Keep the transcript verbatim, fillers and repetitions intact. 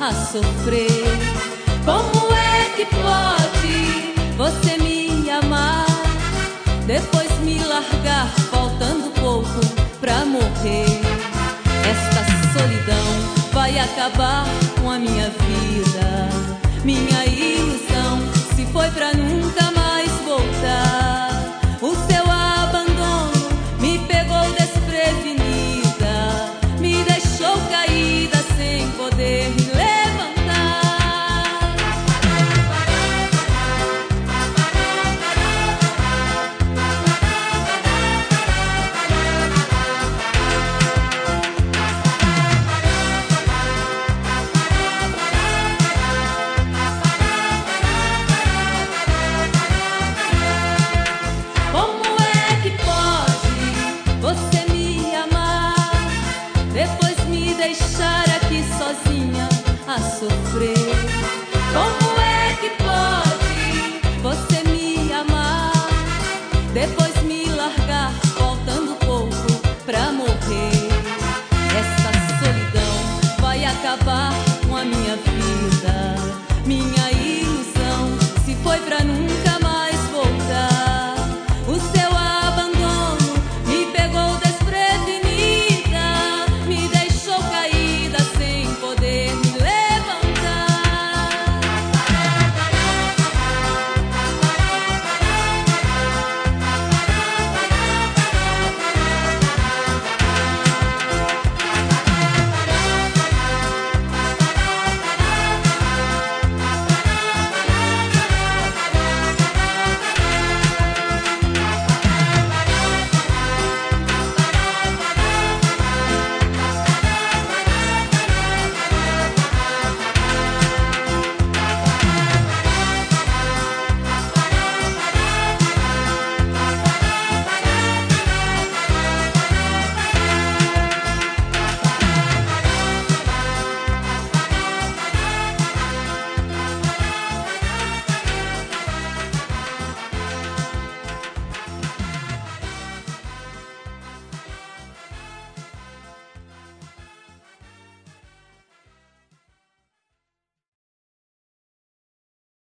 a sofrer. Como é que pode você me amar, depois me largar, faltando pouco pra morrer? Esta solidão vai acabar com a minha vida. Minha ilusão se foi pra nunca mais voltar. O seu abandono me pegou desprevenida, me deixou caída sem poder me levantar. Deixar aqui sozinha a sofrer. Como é que pode você me amar, depois